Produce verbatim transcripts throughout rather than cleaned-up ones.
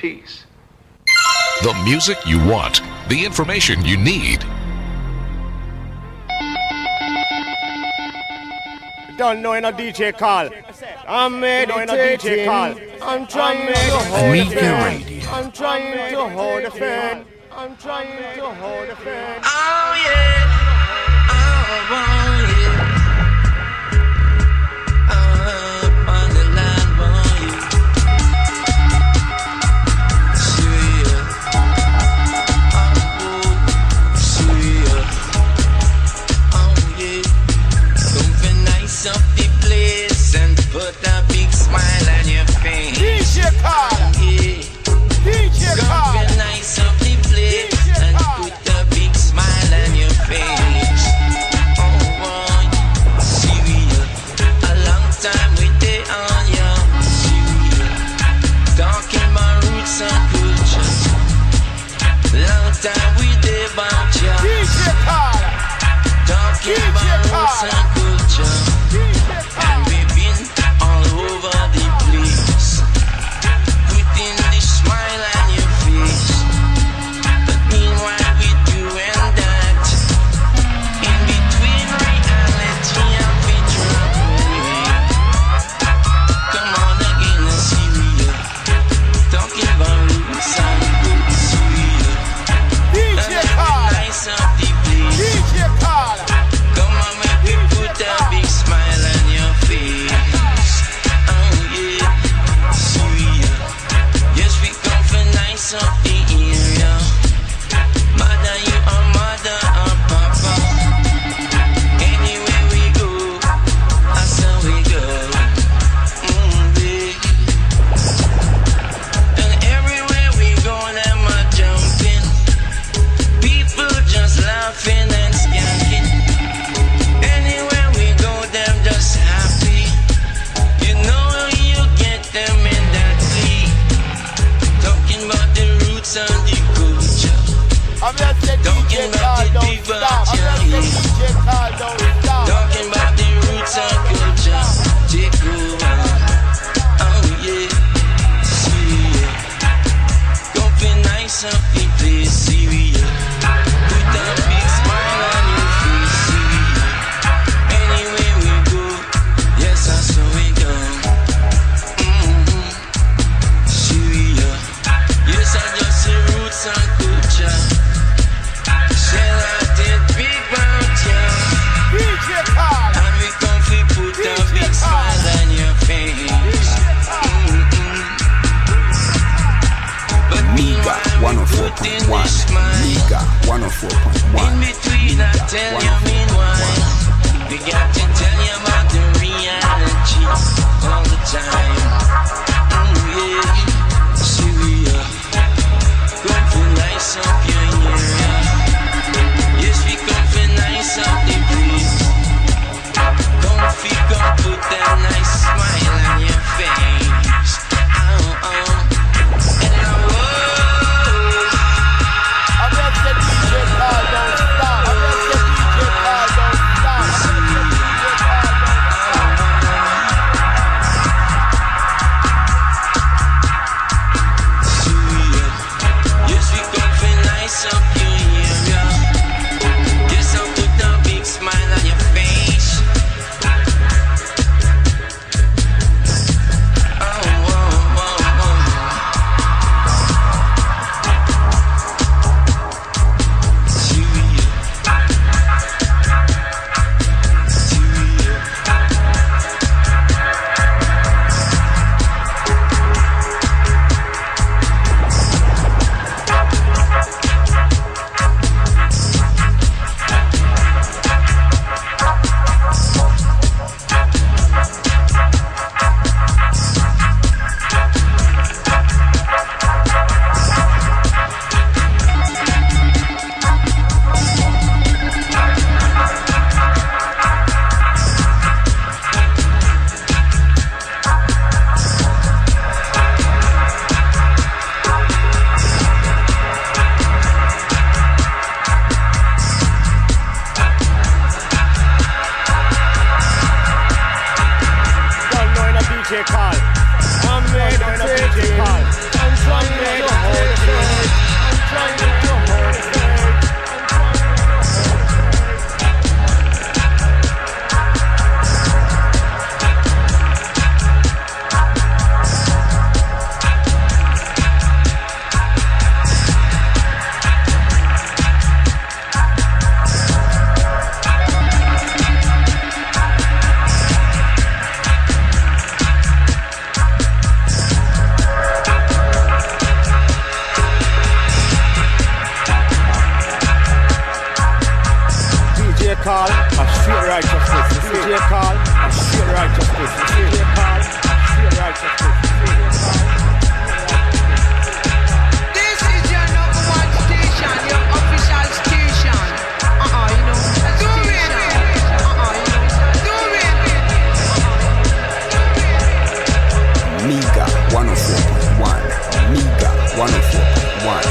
peace. The music you want, the information you need. Don't know in a D J call. I'm meditating. A D J call. I'm trying to hold the fan. I'm trying to hold the fan. I'm trying to hold the fan. Oh yeah. Oh, oh yeah. Up on the line, oh yeah. Syria. Oh, Syria. Oh yeah. Something nice up the place and put a big smile on your face. D J call. Yeah. D J call. Something nice up the place and put a big smile on your face. Oh boy, Syria. A long time we day on ya. Syria. Talking about roots and culture. Long time we day about ya. D J call. Talking about roots and culture. And we've been all over the place. Putting the smile on your face. But meanwhile we doing that. In between reality and picture. Come on again, Syria. Talking about roots and good Syria. D J call. Nice up the place. D J call. Come on, make me put a big smile on your face. Oh yeah, Syria. Yes, we come for nice up the area. Mother, you are mother or papa. Anywhere we go, that's how we go. Mm, baby. And everywhere we go, them are jumping. People just laughing and skanking. Anywhere we go, them just happy. You know you get them in that league. Talking about the roots and the culture. I'm just a D J Talking call, about the don't people stop. I'm just a D J call, don't stop. Talking about the roots and culture. Take over. Oh yeah, Syria. Don't feel nice up the place, Syria. Put that big smile on your face, Syria. Anywhere we go, yes, that's how we go. Mm-hmm. Syria. Yes, I just say roots and culture. Say I did big about ya. D J call. And we come fi put a big smile on your face. Mm-mm. But Mega meanwhile one oh we four put in point one. the smile. Mega one oh four point one. In between I tell you meanwhile, we got to tell you about the reality all the time. Mm, yeah, Syria. Come for nice up your area. Yes, we come for nice up the place. Come fi come put that nice smile on your face. Oh, oh. And I was. I'm just a D J call, don't stop. I'm just a D J call, don't stop. I'm just a D J call, don't stop. one oh four point one.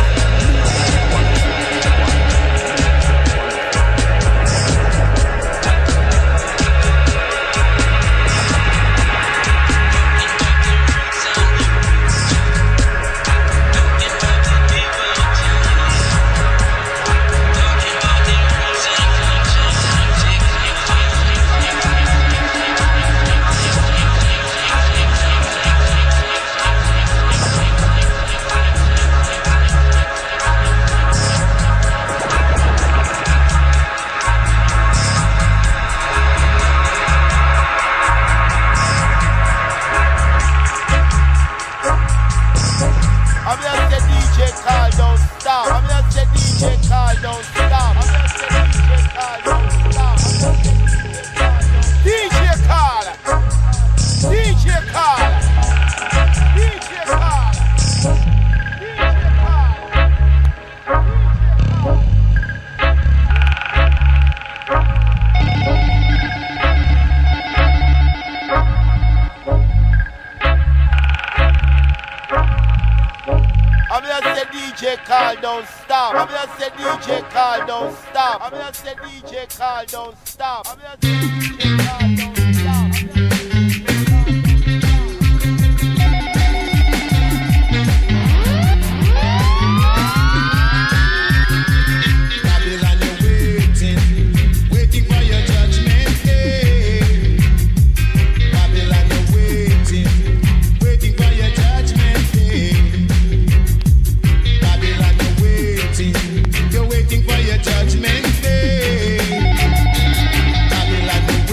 Don't stop. I'm gonna say D J Carl, don't stop. I'm gonna say D J Carl, don't stop. I'm gonna say D J Carl, don't stop. Babylon, you're waiting, waiting for your judgment day. Babylon, you're waiting, waiting for your judgment day. You're waiting for your judgment day. Babylon, you're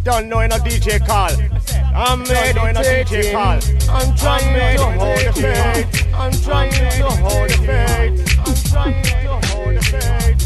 Don't know in a D J call. I'm meditating. I'm trying to hold the faith. I'm trying to hold the faith. I'm trying to hold the faith.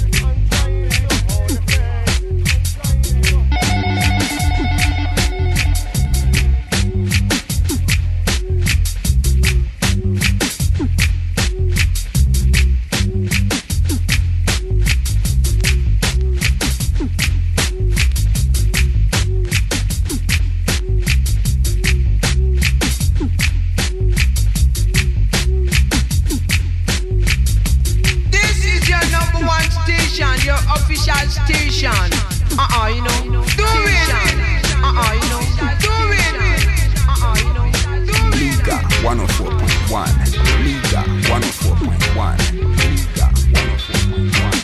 Your official station. Uh-uh, you know. Do it. Uh-uh, you know. Do it. Uh-uh, you know. Do it. Liga one oh four point one. Liga one oh four point one. Liga one oh four point one.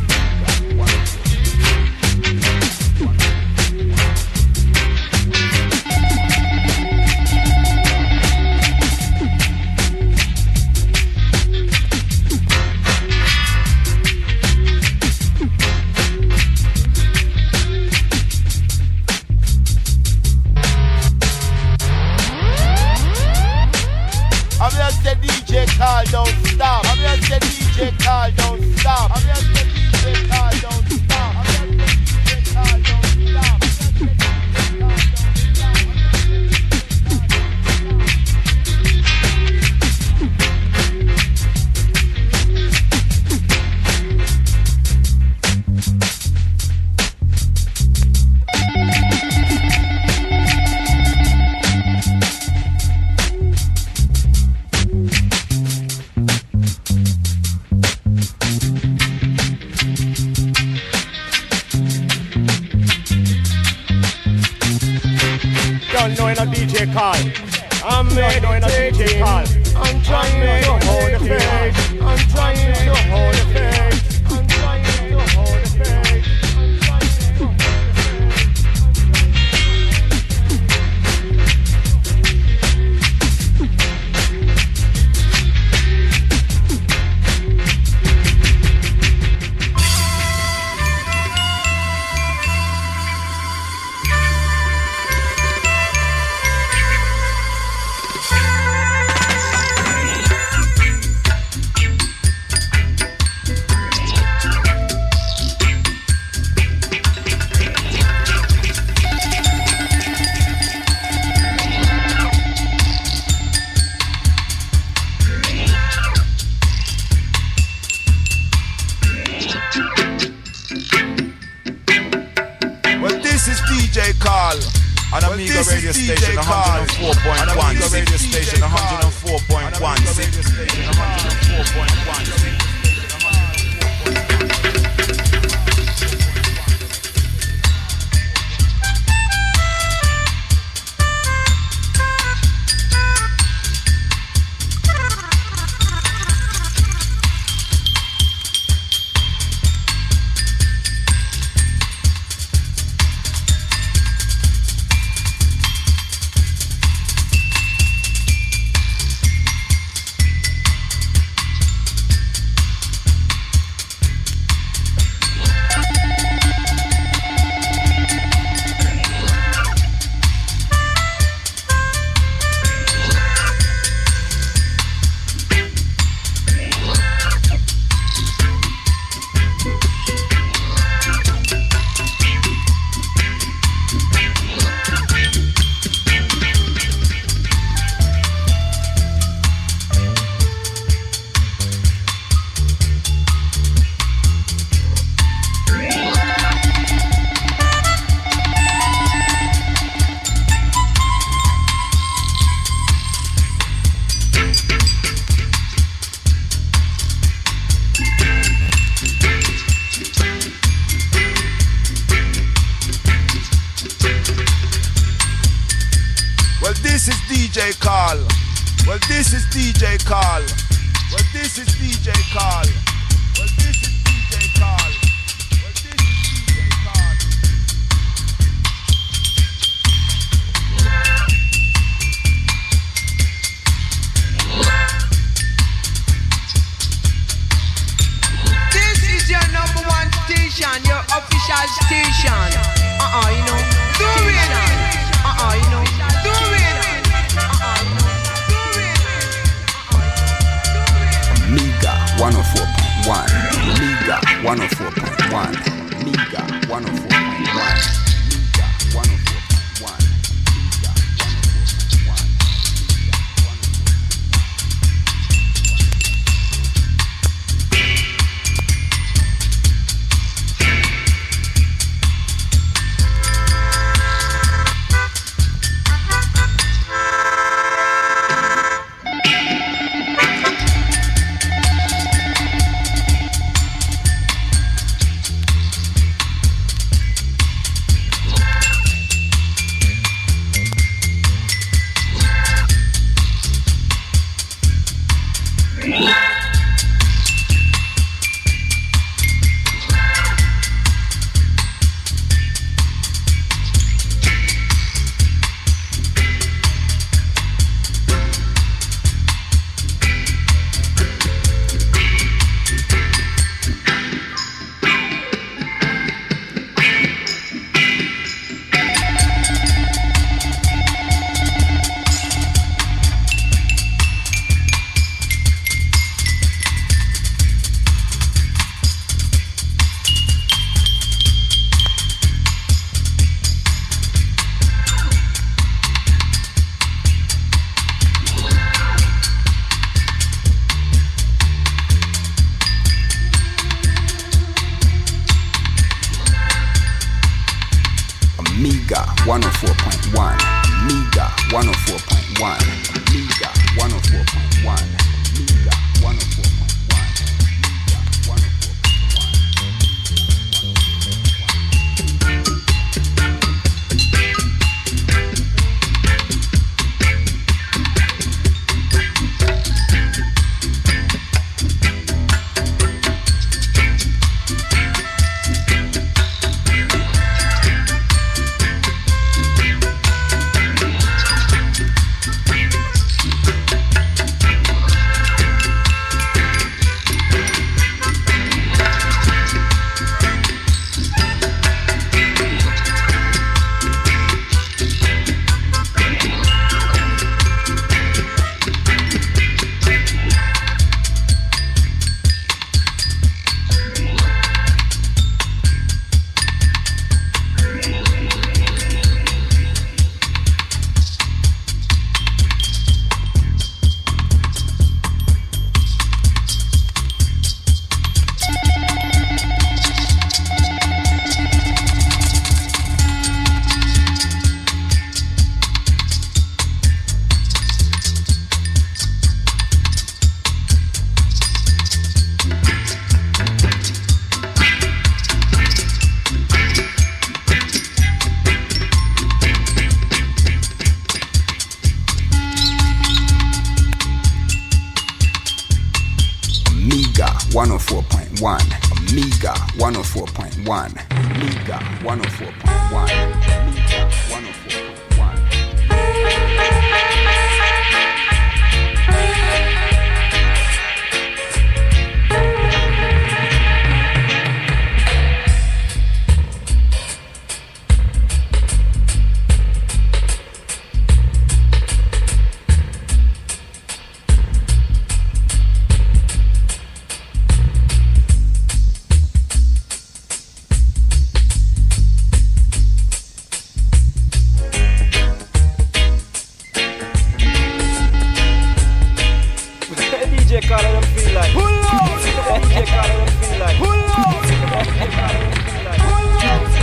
Call don't stop. I'm just the D J call don't stop. I'm just the D J call don't stop. I'm just the D J call don't stop. Don't know in a D J call. I'm made in a D J call. I'm trying to hold the faith. I'm trying to hold the faith. I'm trying to hold the faith. On Amiga well, radio station one oh four point one. Radio station one oh four point one. Radio station one oh four point one. this is D J Carl. Well, this is D J Carl. Well, this is D J Carl. Well, this is D J Carl. Well, this is D J Carl. This is your number one station, your official station. Uh-uh, you know, do it. one oh four point one. Mega one oh four point one. Mega one oh four point one. Mega one oh four point one. one oh four point one. Mega one oh four point one. Mega one oh four point one. Mega one oh four point one. Mega one oh four one oh four point one. Mega one oh four point one. Mega one oh four point one. Mega one oh four point one. D J Carla don't feel like. Pull out. D J Carla don't feel like. Pull out. D J Carla don't feel like. Pull out.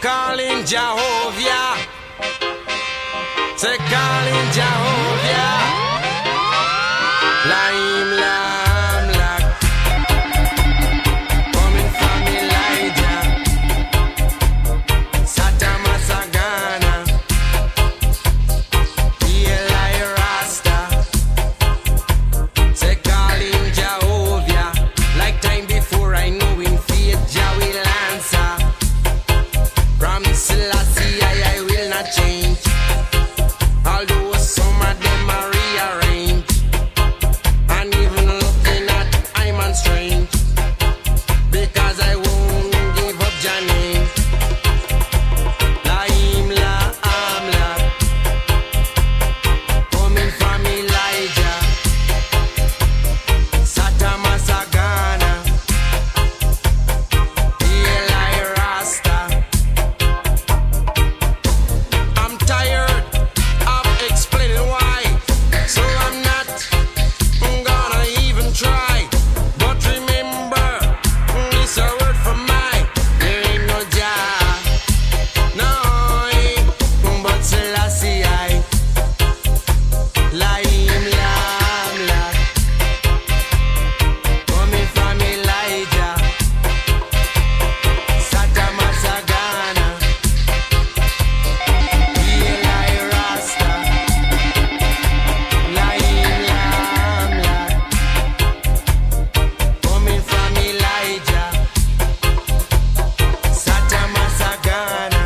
calling Jehovah. Say calling Jehovah. Lime lam lock. Coming from Elijah. Satama Sagana. Eli Rasta. Say calling Jehovah. Like time before I know in faith Jah will answer. From Selassie I, I will not change. Although some of them are rearranged. And even looking at I'm on strange. Because I won't give up Jah name. Laim la amla. Coming from Elijah. Satama Sagana. Eli Rasta. I'm tired of explaining why, so I'm not gonna even try. But remember, this a word from mine. There ain't no Jah, no, but Selassie I. Laim lam lock. Coming from Elijah. Satama Sagana. Eli Rasta. Laim lam lock. Coming from Elijah. Satama Sagana.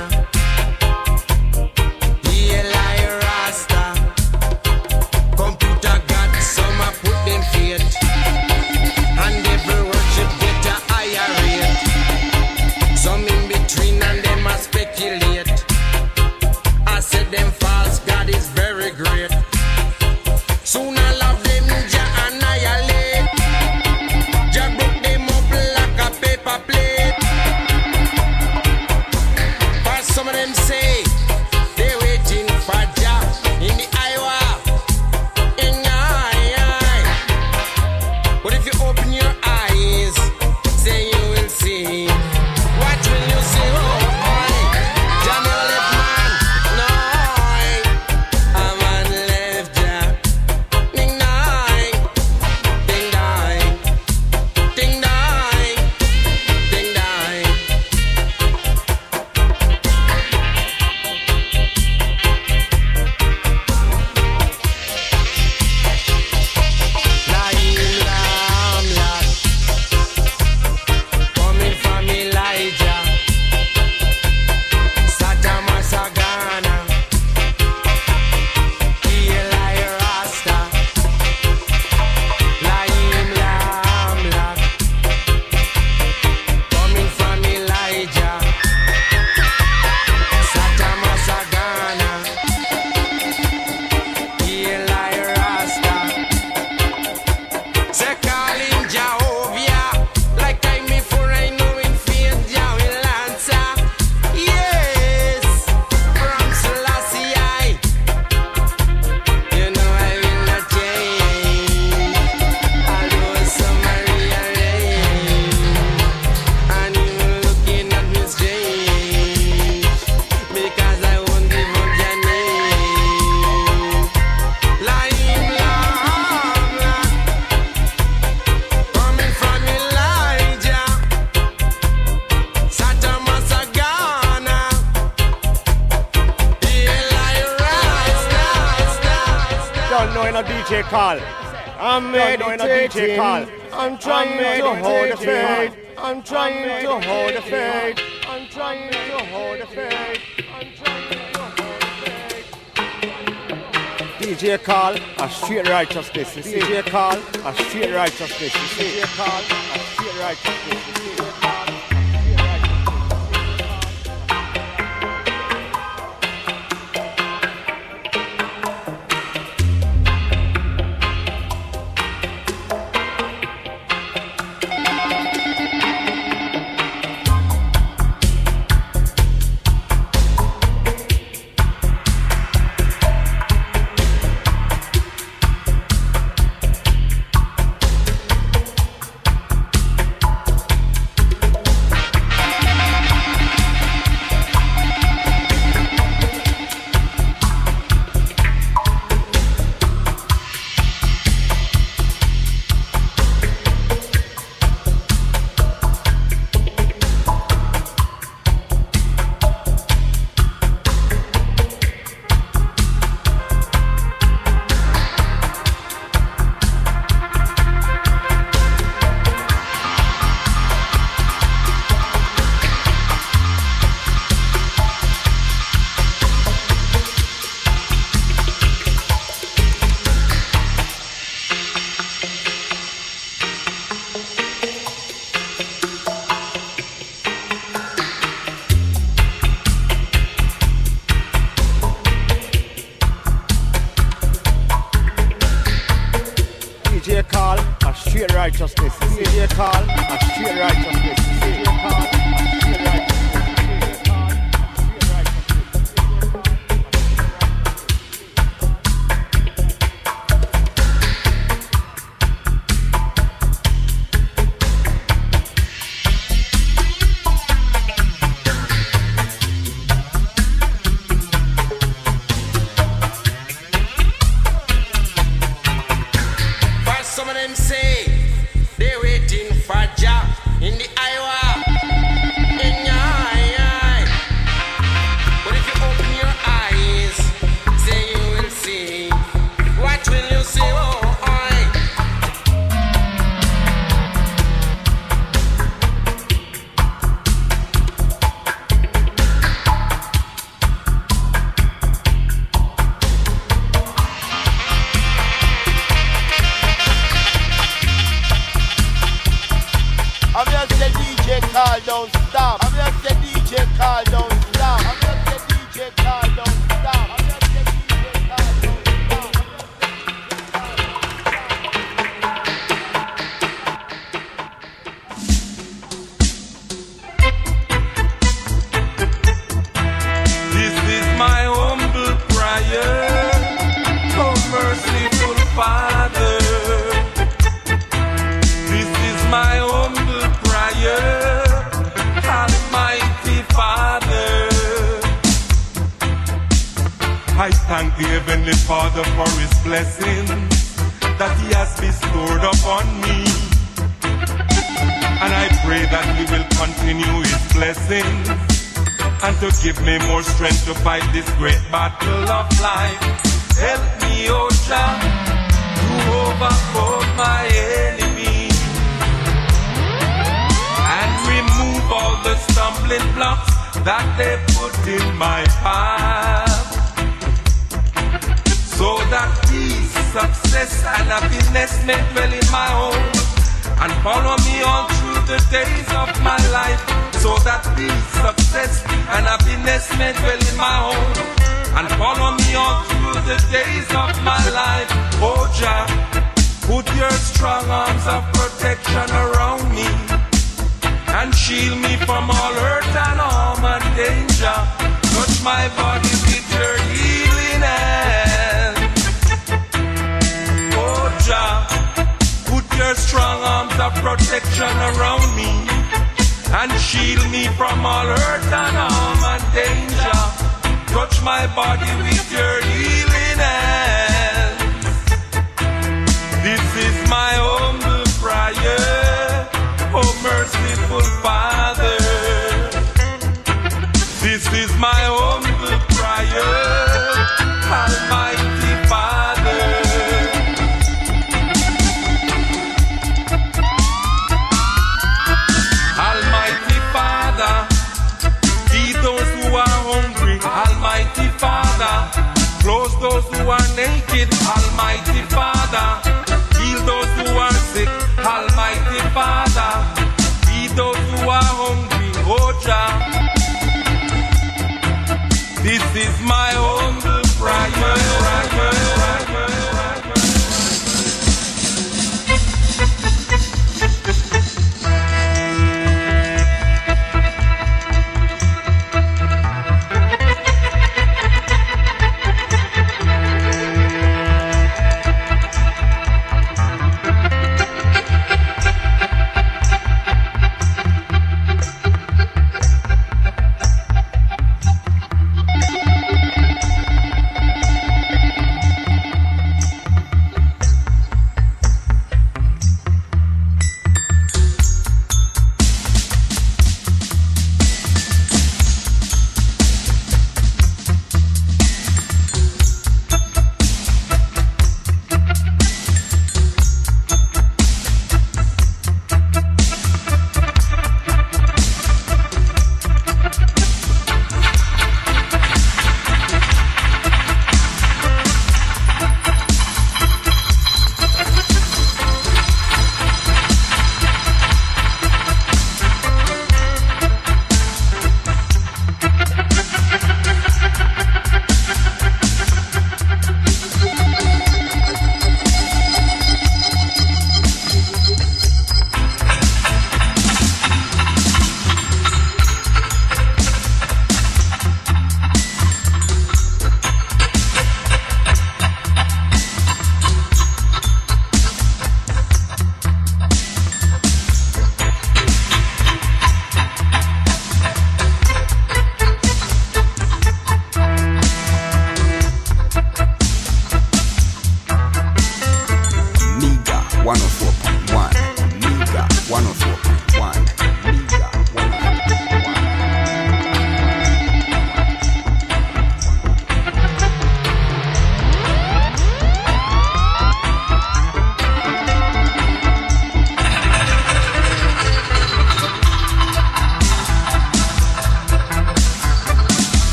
Eli Rasta. Computer God, some a put them faith. And every worship get a higher rate. Some in between and them a speculate. I said them false, God is very great. Soon all of them Jah annihilate. Jah broke them up like a paper plate. But some of them say they waiting for Jah in the Iowa. In the eye. But if you open your eyes, say you will see. What will you see? Oh, boy. Jah never left man. No, a man left Jah. Ding dang, ding dang, ding dang, ding dang. Laim lam lock. Coming from Elijah. Satama Sagana. Eli Rasta. Laim lam lock. Coming from Elijah. Satama Sagana. Eli Rasta. Say calling Jehovah. Like time before I know in faith Jah will answer. Yes, from Selassie I. You know I will not change. Although some are rearranged. And even looking at me strange. Because I won't give up Jah name. Laim lam lock. Coming from Elijah. Satama Sagana. Eli Rasta. Don't know in a D J call. I'm meditating. I'm trying to hold the faith. I'm trying to hold the faith. I'm trying to hold the faith. I'm trying to hold the faith. D J call a straight righteousness. D J call a straight righteousness. D J call a straight righteousness. D J call. straight righteousness. D J Carl, a straight righteousness. D J Carl, a straight righteousness.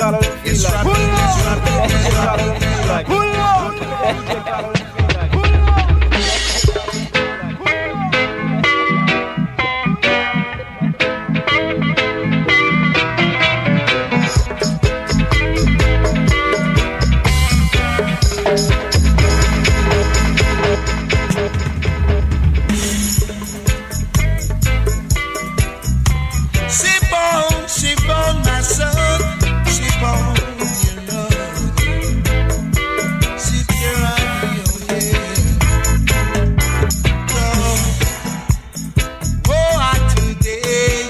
Carlo them feel It's like. rapping, it's rapping, D J it's Carlo them rapping. feel like. Pull out. D J Carlo them feel like. Sip on, sip on, my son. Sip on your love. Sip your honey, oh yeah. Oh, oh, hot today.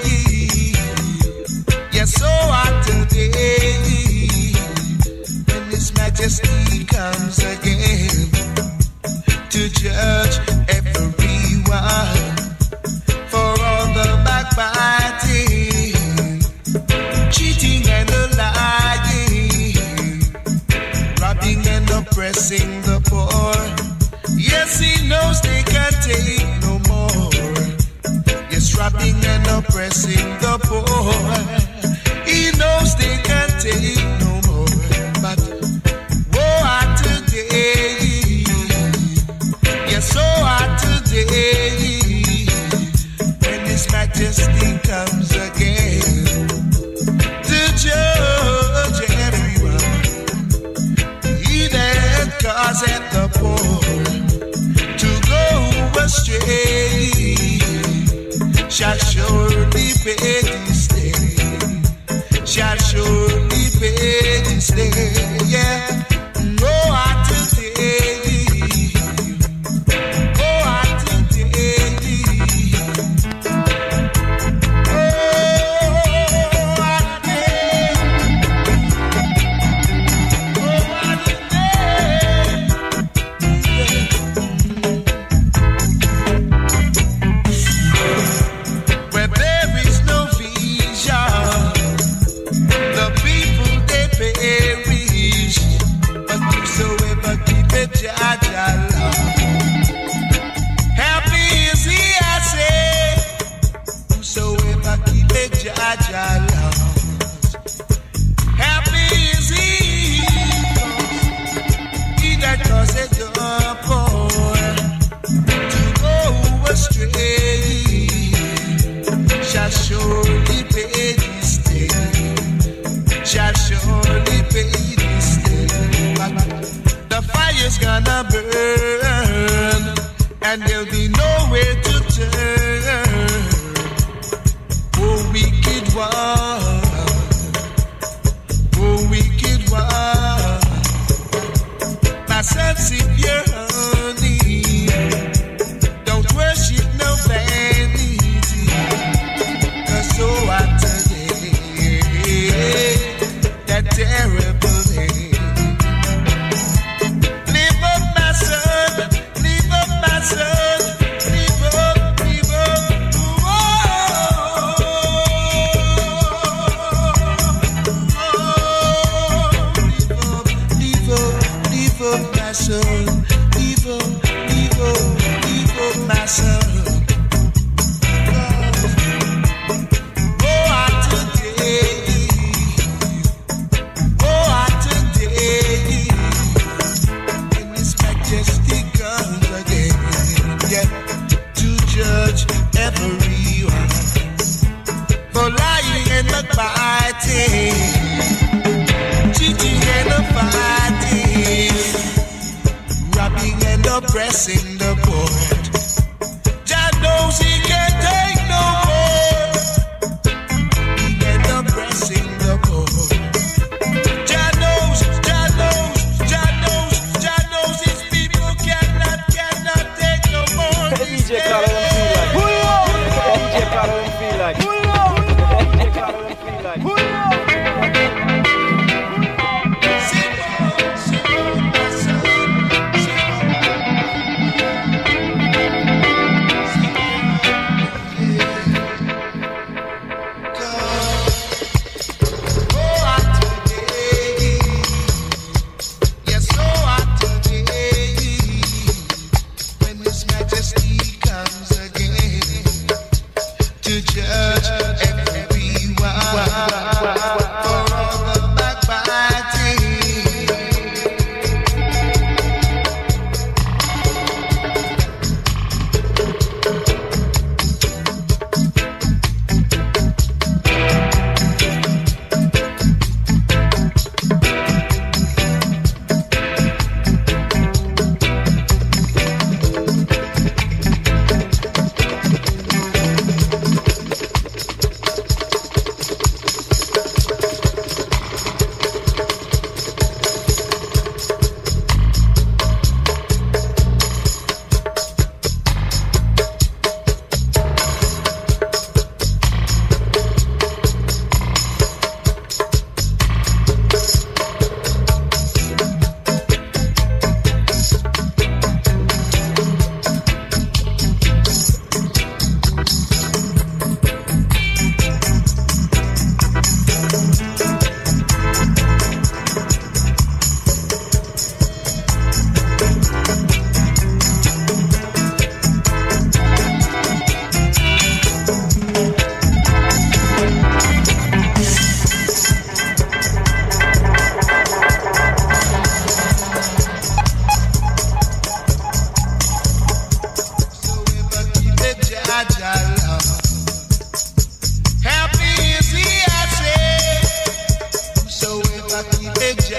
Yes, so hot today. When His Majesty comes again to judge everyone for all the backbiting, cheating and the lying, robbing and oppressing the poor. Yes, He knows they can't take no more. Yes, robbing and oppressing the poor. He knows they can't take no more. But woe are today. Yes, so are today. When His Majesty comes again to judge everyone, He that causeth the poor to go astray shall surely pay this day, shall surely pay this day. Yeah, go out today. Go out today. Where there is no vision, the people they perish. But whosoever keepeth Jah Jah law, happy is he, I say. Whosoever keepeth Jah Jah law, happy is he. He that causeth the poor to go astray shall surely pay this day, shall surely pay this day. But the fire's gonna burn, and there'll be nowhere to turn. Oh, wicked one, oh, wicked one. My son, sip your honey. Don't worship no vanity. Cause so hot today, that terrible day. Live up, my son, live up, my son, live up, live up. Whoa. Live up, live up, live up, my son, live up, live up, live up, my son. Go out today. Go out today. When His Majesty comes again, yeah, to judge everyone for lying and backbiting, cheating and fighting, robbing and oppressing the poor. Jah knows He can't take no more. And oppressing the poor. Jah knows, Jah knows, Jah knows, Jah knows His people cannot, cannot take no more. D J Carlo them feel like. D J Carlo them feel like. D J Carlo them feel like. Sip on, sip on, my son, sip on.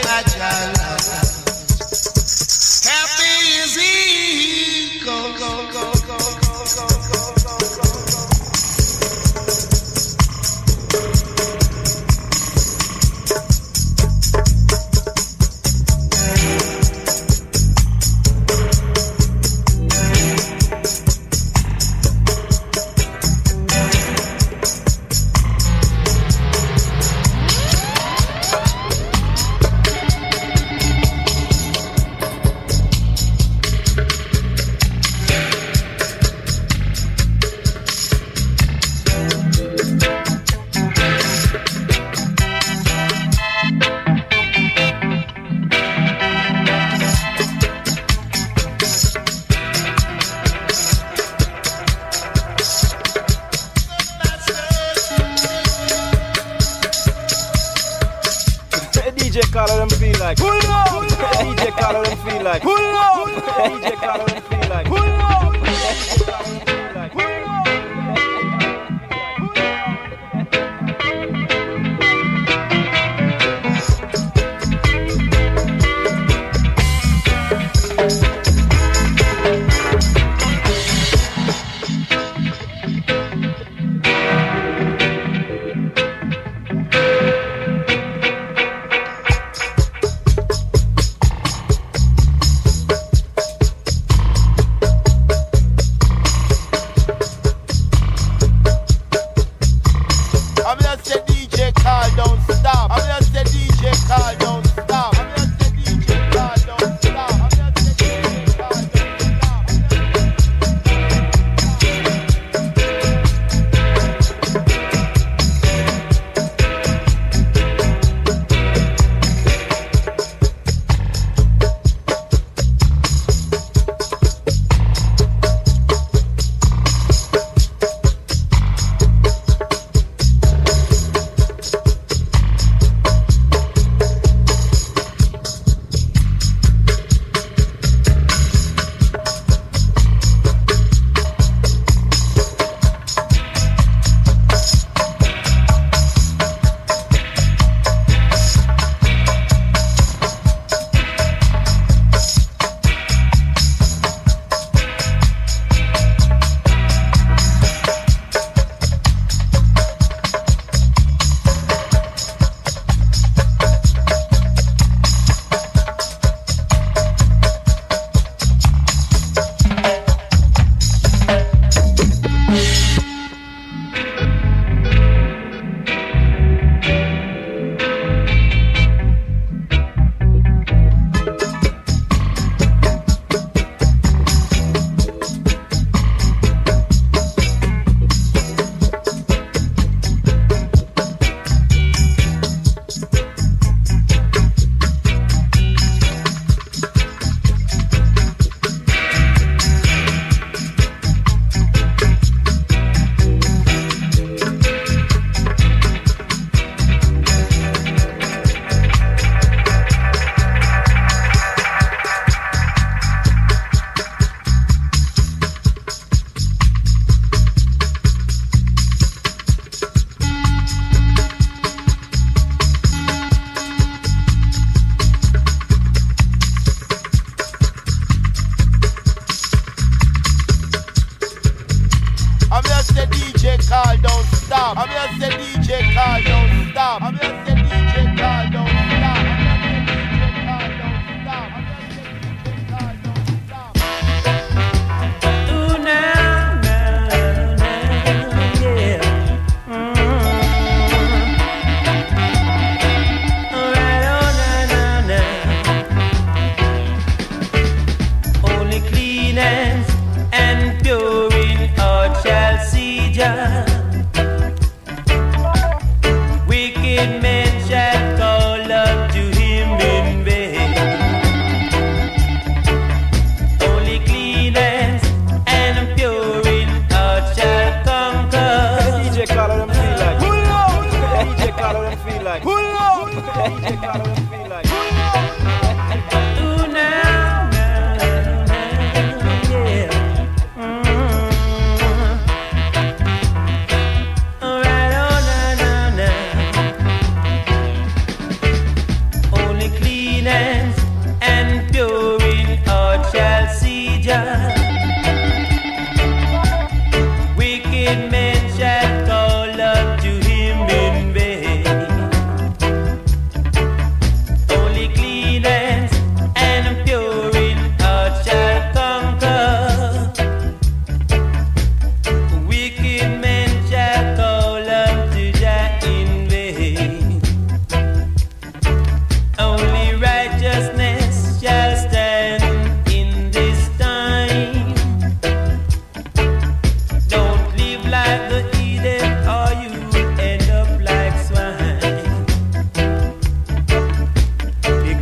Happy is he. Go, go, go, go, go, go, go, go, go. D J Carla them feel like pull up. D J Carla them feel like pull up. D J Carla them feel like pull up.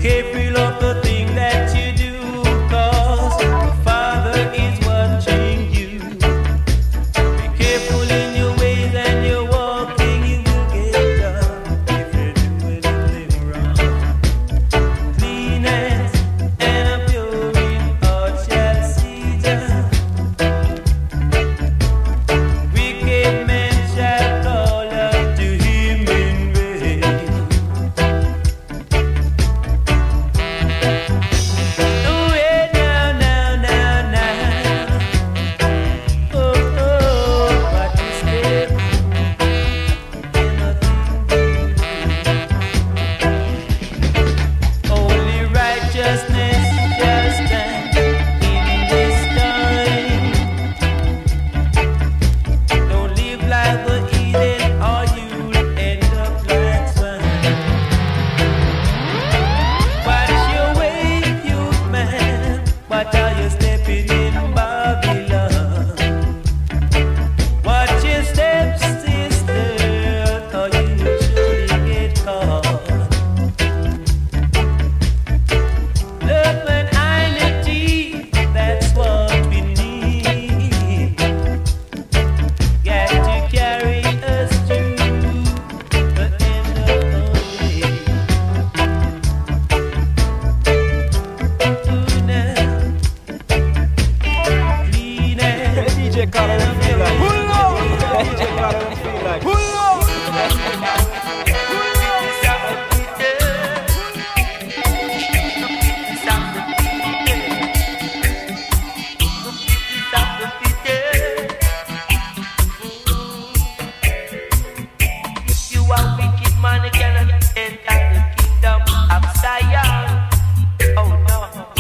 careful of the thing that you do, 'cause the Father is watching you. Be careful in your ways and your walking, you will get done if you do anything wrong. Clean hands and a pure in heart shall see Jah. Wicked men shall call unto him in vain. Oh, yeah, now, now, now, now. Oh, oh, but you step in nothing. Only righteousness shall stand in this time. Don't live like the heathen, or you'll end up like swine. Watch your way, youth man. What are you stepping in Babylon? Watch your steps, sister, or you will surely get caught. Love and unity, that's what we need. Got to carry us through the end of the way. Ooh, now, clean and D J Carla don't feel like. Pull up. D J Carla don't feel like. Pull up. If you are wicked man, you cannot enter the kingdom of Zion. Oh no.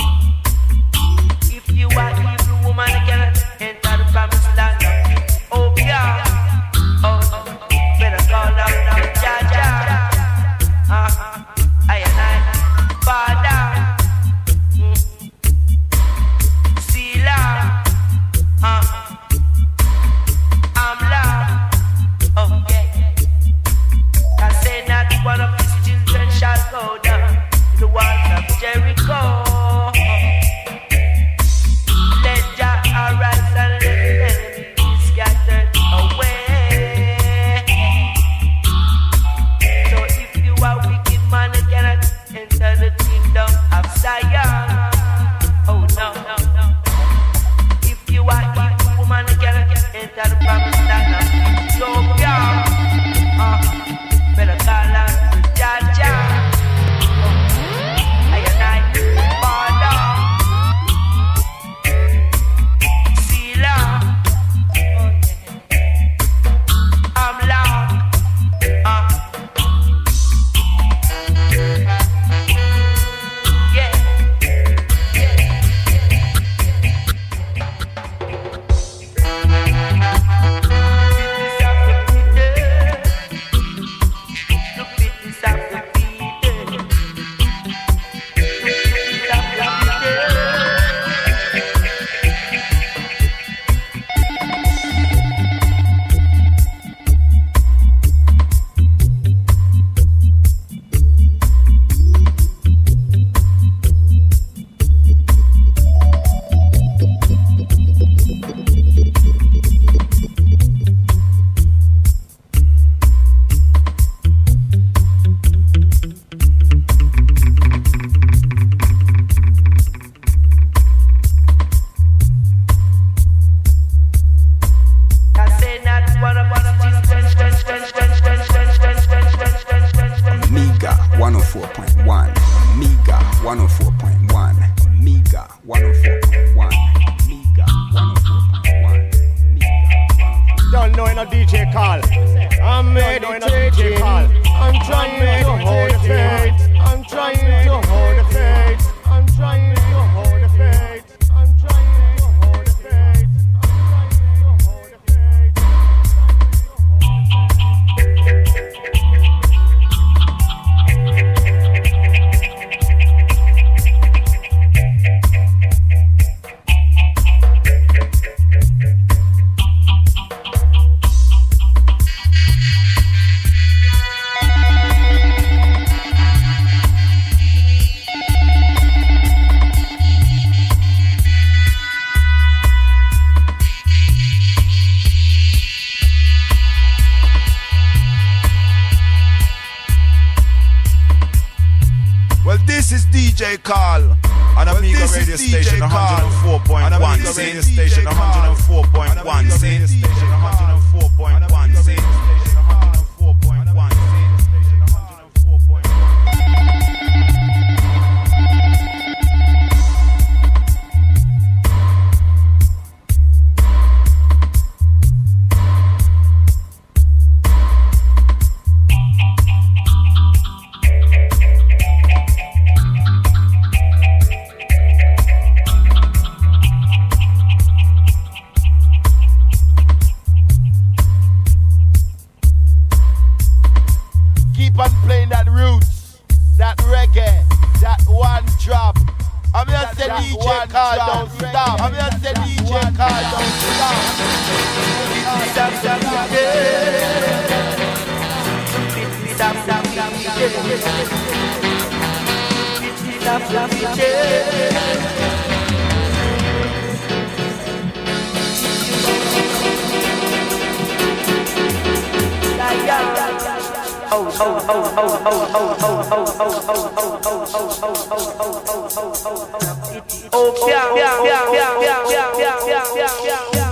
If you are evil woman, you cannot enter the promised land of Ethiopia. Oh, better call out now, Jah Jah. Uh-huh. I and I, Father. Mm. Selah. Uh-huh. I'm love. Oh yeah. I say not one of his children shall go down in the walls of Jericho. Let Jah arise and let the enemy be scattered away. So if you are wicked man, you cannot enter the kingdom of Zion. Oh no, no, no. If you are evil woman, you cannot enter the promised land of Ethiopia. Uh, better call out to Jah Jah. I and I, Father. Selah. Oh, yeah. I'm loud. Uh. Yeah. Amiga one oh four point one. Amiga one oh four point one. Amiga one oh four point one. Amiga one oh four point one. Don't know in a D J call. I'm meditating. I'm trying to hold the faith. I'm trying to hold the faith. I'm trying to hold the faith. I'm trying to hold the faith. D J Carl. On Amiga radio station one oh four point one. Radio station one oh four point one. See? Station one oh four point one. See? Station one oh four point one. Don't stop. I'm just the D J Carl, don't stop. Stop, stop, stop, stop, stop, stop, stop, Oh, oh, oh, oh, oh, oh, oh, oh, oh, oh, oh, oh, oh, oh, yeah, yeah, yeah, yeah, yeah, yeah, yeah, yeah, yeah, yeah, yeah.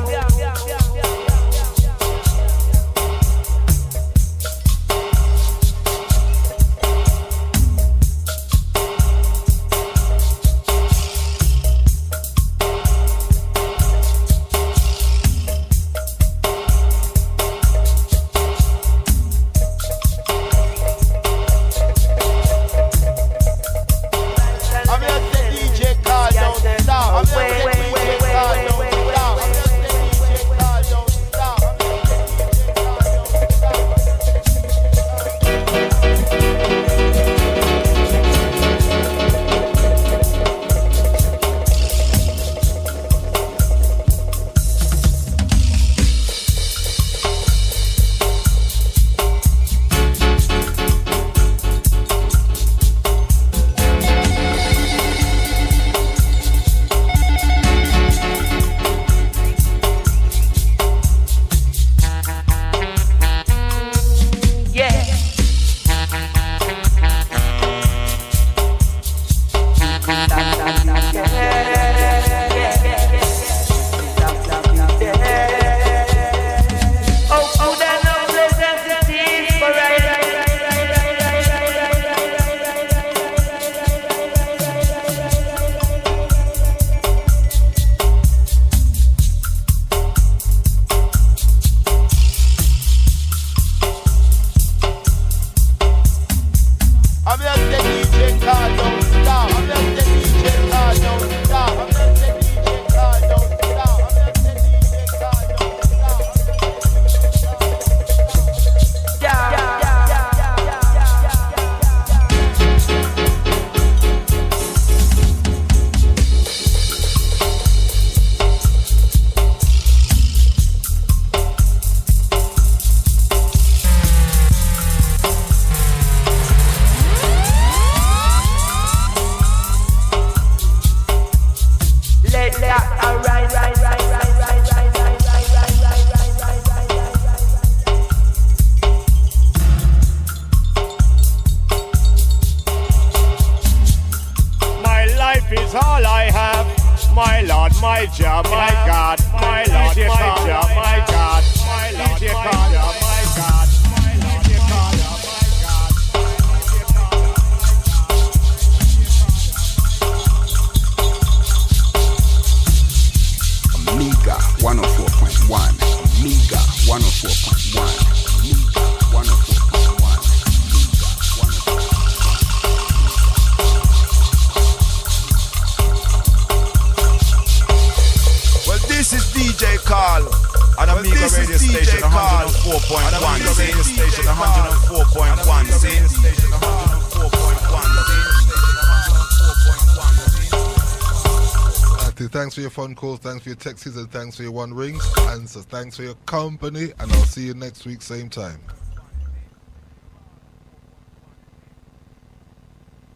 Thanks for your phone calls, thanks for your texts, and thanks for your one rings. And so thanks for your company, and I'll see you next week, same time.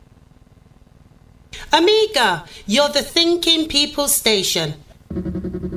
Amiga, you're the thinking people station.